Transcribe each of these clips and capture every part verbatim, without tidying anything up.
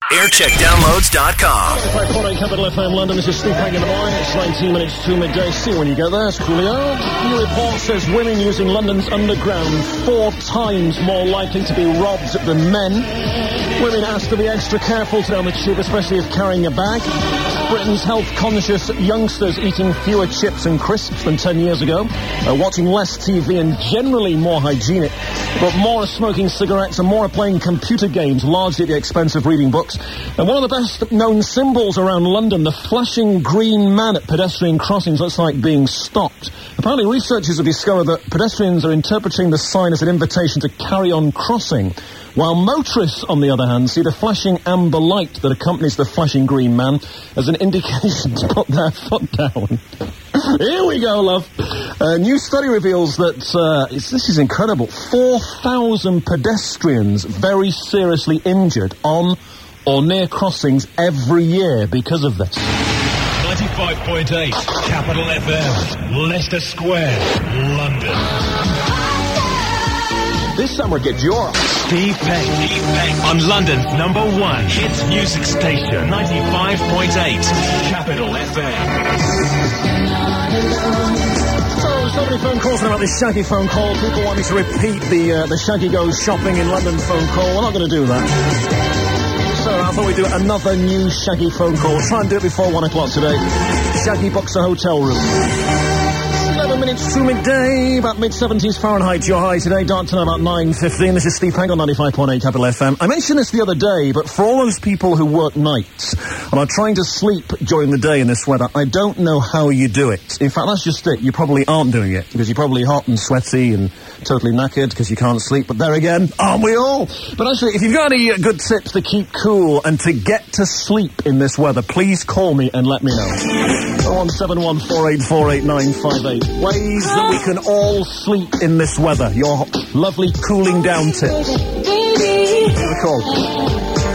aircheck downloads dot com. five point eight Capital F M London, this is Steve Hank in the morning. It's nineteen minutes to midday. See you when you get there. It's Coolio. New report says women using London's underground four times more likely to be robbed than men. Women asked to be extra careful today on the tube, especially if carrying a bag. Britain's health-conscious youngsters eating fewer chips and crisps than ten years ago, uh, watching less T V and generally more hygienic. But more are smoking cigarettes and more are playing computer games, largely at the expense of reading books. And one of the best-known symbols around London, the flashing green man at pedestrian crossings, looks like being stopped. Apparently, researchers have discovered that pedestrians are interpreting the sign as an invitation to carry on crossing, while motorists, on the other hand, see the flashing amber light that accompanies the flashing green man as an indication to put their foot down. Here we go, love. A new study reveals that, uh, it's, this is incredible, four thousand pedestrians very seriously injured on or near crossings every year because of this. ninety-five point eight Capital F M, Leicester Square, London. This summer, get your Steve Payne. Steve Payne on London's number one hit music station, ninety-five point eight Capital F M. So, so many phone calls about this Shaggy phone call. People want me to repeat the uh, the Shaggy Goes Shopping in London phone call. We're not going to do that. So I thought we'd do another new Shaggy phone call. We'll try and do it before one o'clock today. Shaggy books a hotel room. eleven minutes to midday, about mid-seventies Fahrenheit, your high today. Dark time about nine fifteen. This is Steve Hank on ninety-five point eight Capital F M. I mentioned this the other day, but for all those people who work nights and are trying to sleep during the day in this weather, I don't know how you do it. In fact, that's just it. You probably aren't doing it, because you're probably hot and sweaty and totally knackered because you can't sleep. But there again, aren't we all? But actually, if you've got any uh, good tips to keep cool and to get to sleep in this weather, please call me and let me know. oh one seven one four eight four eight nine five eight. Ways that we can all sleep in this weather. Your lovely cooling down tips. Give a call.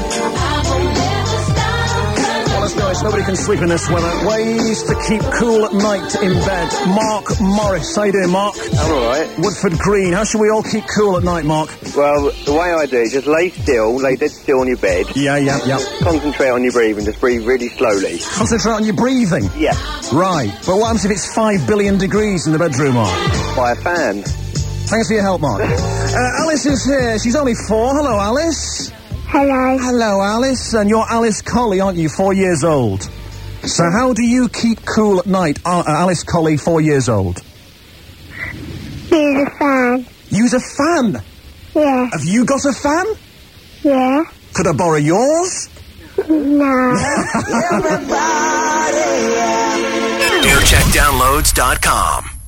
Well, let's go. Nobody can sleep in this weather. Ways to keep cool at night in bed. Mark Morris. How you doing, Mark? I'm alright. Woodford Green. How should we all keep cool at night, Mark? Well, the way I do it is just lay still, lay dead still on your bed. Yeah, yeah, yeah. Concentrate on your breathing, just breathe really slowly. Concentrate on your breathing? Yeah. Right. But what happens if it's five billion degrees in the bedroom, Mark? By a fan. Thanks for your help, Mark. uh, Alice is here. She's only four. Hello, Alice. Hello. Hello, Alice. And you're Alice Colley, aren't you? Four years old. So how do you keep cool at night? Uh, uh, Alice Colley, four years old. Use a fan. Use a fan? Yeah. Have you got a fan? Yeah. Could I borrow yours? No. aircheck downloads dot com.